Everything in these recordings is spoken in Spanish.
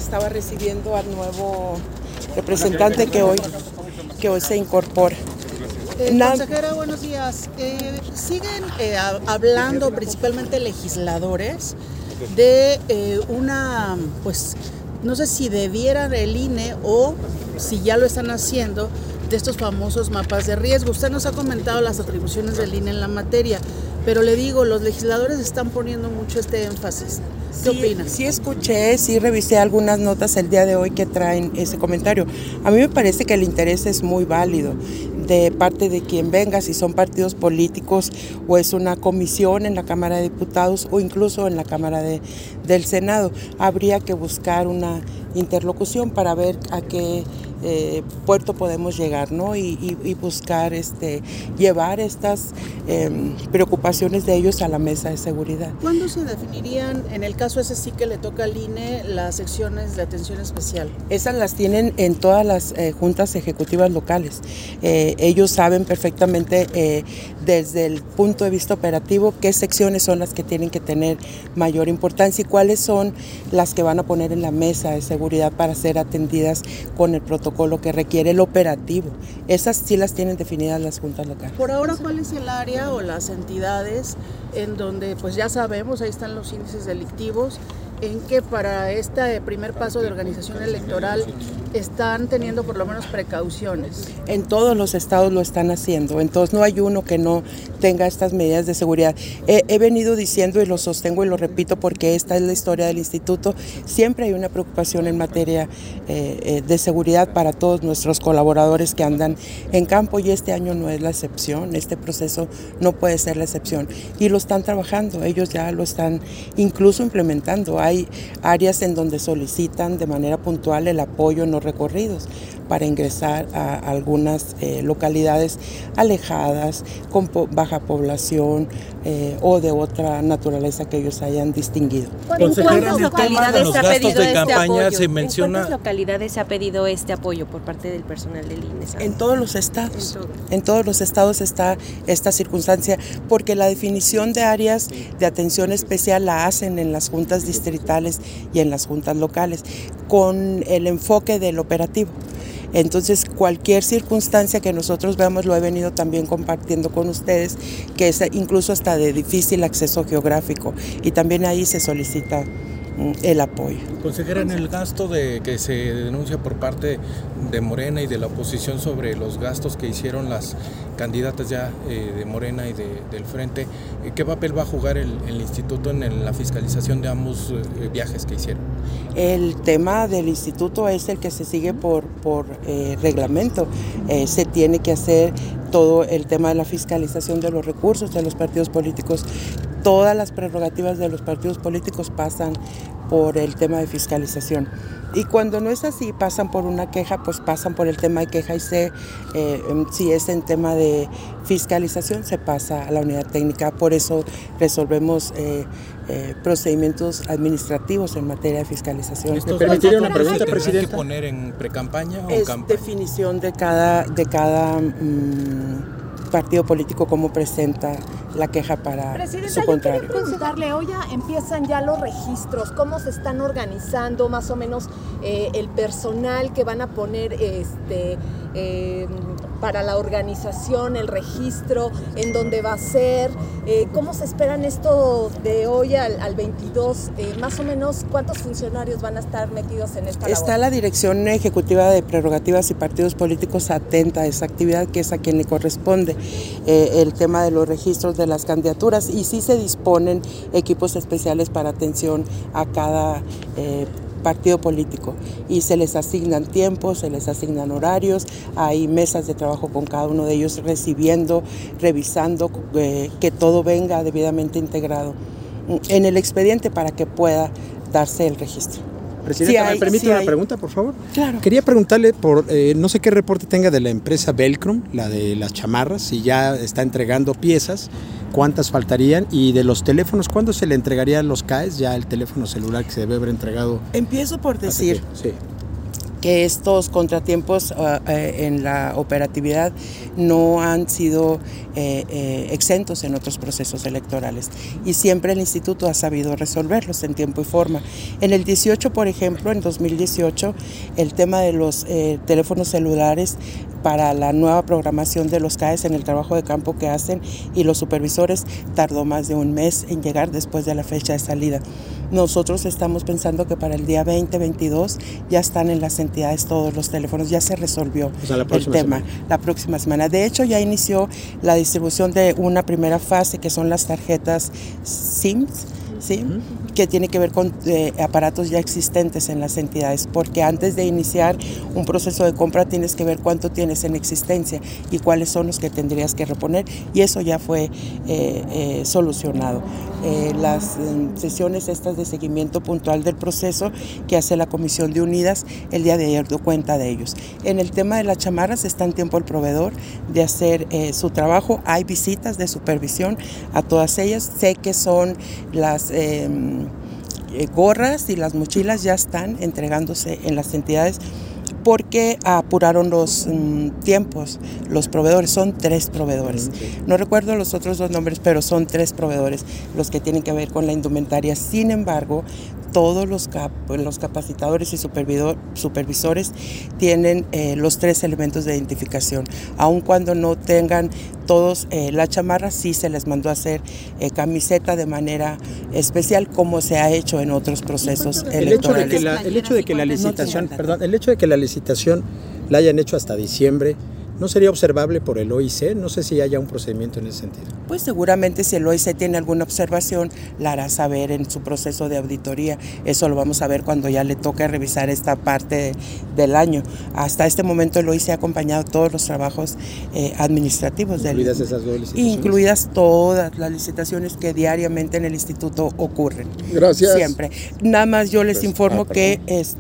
estaba recibiendo al nuevo representante que hoy se incorpora. Consejera, buenos días. Siguen hablando principalmente legisladores de pues no sé si debiera el INE o si ya lo están haciendo, de estos famosos mapas de riesgo. Usted nos ha comentado las atribuciones del INE en la materia, pero le digo, los legisladores están poniendo mucho este énfasis. ¿Qué opina? Sí escuché, sí revisé algunas notas el día de hoy que traen ese comentario. A mí me parece que el interés es muy válido de parte de quien venga, si son partidos políticos o es una comisión en la Cámara de Diputados o incluso en la Cámara del Senado. Habría que buscar una interlocución para ver a qué puerto podemos llegar, ¿no? Y buscar llevar estas preocupaciones de ellos a la mesa de seguridad. ¿Cuándo se definirían, en el caso ese sí que le toca al INE, las secciones de atención especial? Esas las tienen en todas las juntas ejecutivas locales. Ellos saben perfectamente desde el punto de vista operativo qué secciones son las que tienen que tener mayor importancia y cuáles son las que van a poner en la mesa de seguridad para ser atendidas con el protocolo que requiere el operativo. Esas sí las tienen definidas las juntas locales. Por ahora, ¿cuál es el área o las entidades en donde, pues ya sabemos, ahí están los índices delictivos, en que para este primer paso de organización electoral están teniendo por lo menos precauciones? En todos los estados lo están haciendo, entonces no hay uno que no tenga estas medidas de seguridad. He venido diciendo y lo sostengo y lo repito porque esta es la historia del instituto, siempre hay una preocupación en materia de seguridad para todos nuestros colaboradores que andan en campo y este año no es la excepción, este proceso no puede ser la excepción y lo están trabajando, ellos ya lo están incluso implementando. Hay áreas en donde solicitan de manera puntual el apoyo en los recorridos para ingresar a algunas localidades alejadas, con baja población o de otra naturaleza que ellos hayan distinguido. ¿En cuántas localidades se ha pedido este apoyo? Se menciona... ¿En cuántas localidades se ha pedido este apoyo por parte del personal del INE? En todos los estados. En todos los estados está esta circunstancia, porque la definición de áreas de atención especial la hacen en las juntas distritales y en las juntas locales, con el enfoque del operativo. Entonces, cualquier circunstancia que nosotros veamos, lo he venido también compartiendo con ustedes, que es incluso hasta de difícil acceso geográfico, y también ahí se solicita el apoyo. Consejera, en el gasto que se denuncia por parte de Morena y de la oposición sobre los gastos que hicieron las candidatas ya de Morena y del Frente, ¿qué papel va a jugar el instituto en la fiscalización de ambos viajes que hicieron? El tema del instituto es el que se sigue por reglamento. Se tiene que hacer todo el tema de la fiscalización de los recursos de los partidos políticos. Todas las prerrogativas de los partidos políticos pasan por el tema de fiscalización. Y cuando no es así, pasan por una queja, pues pasan por el tema de queja y si es en tema de fiscalización, se pasa a la unidad técnica. Por eso resolvemos procedimientos administrativos en materia de fiscalización. ¿Me permitiría una pregunta, presidenta? ¿Hay que poner en precampaña o es campaña? Definición de cada partido político cómo presenta la queja para su contrario. Presidenta, yo quería preguntarle, hoy ya empiezan ya los registros, ¿cómo se están organizando más o menos el personal que van a poner para la organización, el registro, en dónde va a ser? ¿Cómo se esperan esto de hoy al 22? Más o menos, ¿cuántos funcionarios van a estar metidos en esta labor? Está la Dirección Ejecutiva de Prerrogativas y Partidos Políticos atenta a esa actividad, que es a quien le corresponde el tema de los registros de las candidaturas, y sí se disponen equipos especiales para atención a cada partido político y se les asignan tiempos, se les asignan horarios, hay mesas de trabajo con cada uno de ellos recibiendo, revisando que todo venga debidamente integrado en el expediente para que pueda darse el registro. Presidenta, ¿me permite una pregunta, por favor? Claro. Quería preguntarle por, no sé qué reporte tenga de la empresa Velcrum, la de las chamarras, si ya está entregando piezas, cuántas faltarían, y de los teléfonos, ¿cuándo se le entregarían los CAEs, ya el teléfono celular que se debe haber entregado? Empiezo por decir que estos contratiempos en la operatividad no han sido exentos en otros procesos electorales y siempre el instituto ha sabido resolverlos en tiempo y forma. En el 18, por ejemplo, en 2018, el tema de los teléfonos celulares para la nueva programación de los CAEs en el trabajo de campo que hacen y los supervisores tardó más de un mes en llegar después de la fecha de salida. Nosotros estamos pensando que para el día 20-22 ya están en las entidades todos los teléfonos, ya se resolvió el tema la próxima semana. De hecho, ya inició la distribución de una primera fase que son las tarjetas SIMS, ¿sí? Que tiene que ver con aparatos ya existentes en las entidades, porque antes de iniciar un proceso de compra tienes que ver cuánto tienes en existencia y cuáles son los que tendrías que reponer, y eso ya fue solucionado. Las sesiones estas de seguimiento puntual del proceso que hace la Comisión de Unidas el día de ayer dio cuenta de ellos. En el tema de las chamarras está en tiempo el proveedor de hacer su trabajo. Hay visitas de supervisión a todas ellas. Sé que son las gorras y las mochilas ya están entregándose en las entidades porque apuraron los tiempos. Los proveedores, son 3 proveedores. No recuerdo los otros 2 nombres, pero son 3 proveedores los que tienen que ver con la indumentaria. Sin embargo, todos los capacitadores y supervisores tienen los 3 elementos de identificación. Aun cuando no tengan todos la chamarra, sí se les mandó a hacer camiseta de manera especial, como se ha hecho en otros procesos electorales. El hecho de que la licitación la hayan hecho hasta diciembre, ¿no sería observable por el OIC? No sé si haya un procedimiento en ese sentido. Pues seguramente si el OIC tiene alguna observación, la hará saber en su proceso de auditoría. Eso lo vamos a ver cuando ya le toque revisar esta parte del año. Hasta este momento el OIC ha acompañado todos los trabajos administrativos. ¿Incluidas esas 2 licitaciones? Incluidas todas las licitaciones que diariamente en el instituto ocurren. Gracias. Siempre. Nada más yo les informo que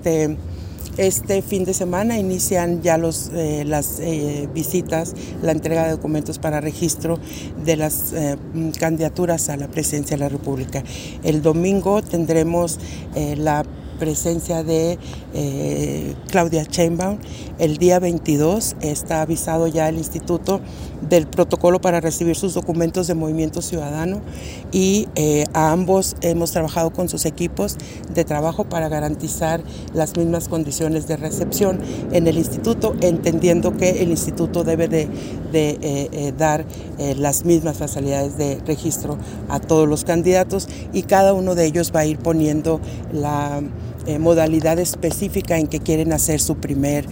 este fin de semana inician ya las visitas, la entrega de documentos para registro de las candidaturas a la presidencia de la República. El domingo tendremos la presencia de Claudia Sheinbaum. El día 22 está avisado ya el instituto del protocolo para recibir sus documentos de Movimiento Ciudadano y a ambos hemos trabajado con sus equipos de trabajo para garantizar las mismas condiciones de recepción en el instituto, entendiendo que el instituto debe de dar las mismas facilidades de registro a todos los candidatos y cada uno de ellos va a ir poniendo la modalidad específica en que quieren hacer su primer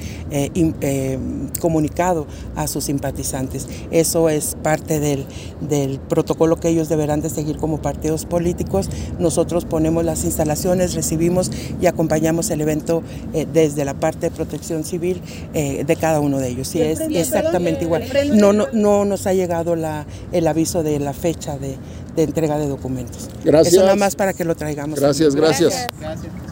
comunicado a sus simpatizantes. Eso es parte del protocolo que ellos deberán de seguir como partidos políticos. Nosotros ponemos las instalaciones, recibimos y acompañamos el evento desde la parte de protección civil de cada uno de ellos. Y es exactamente igual. No nos ha llegado el aviso de la fecha de entrega de documentos. Gracias. Eso nada más para que lo traigamos. Gracias. Gracias.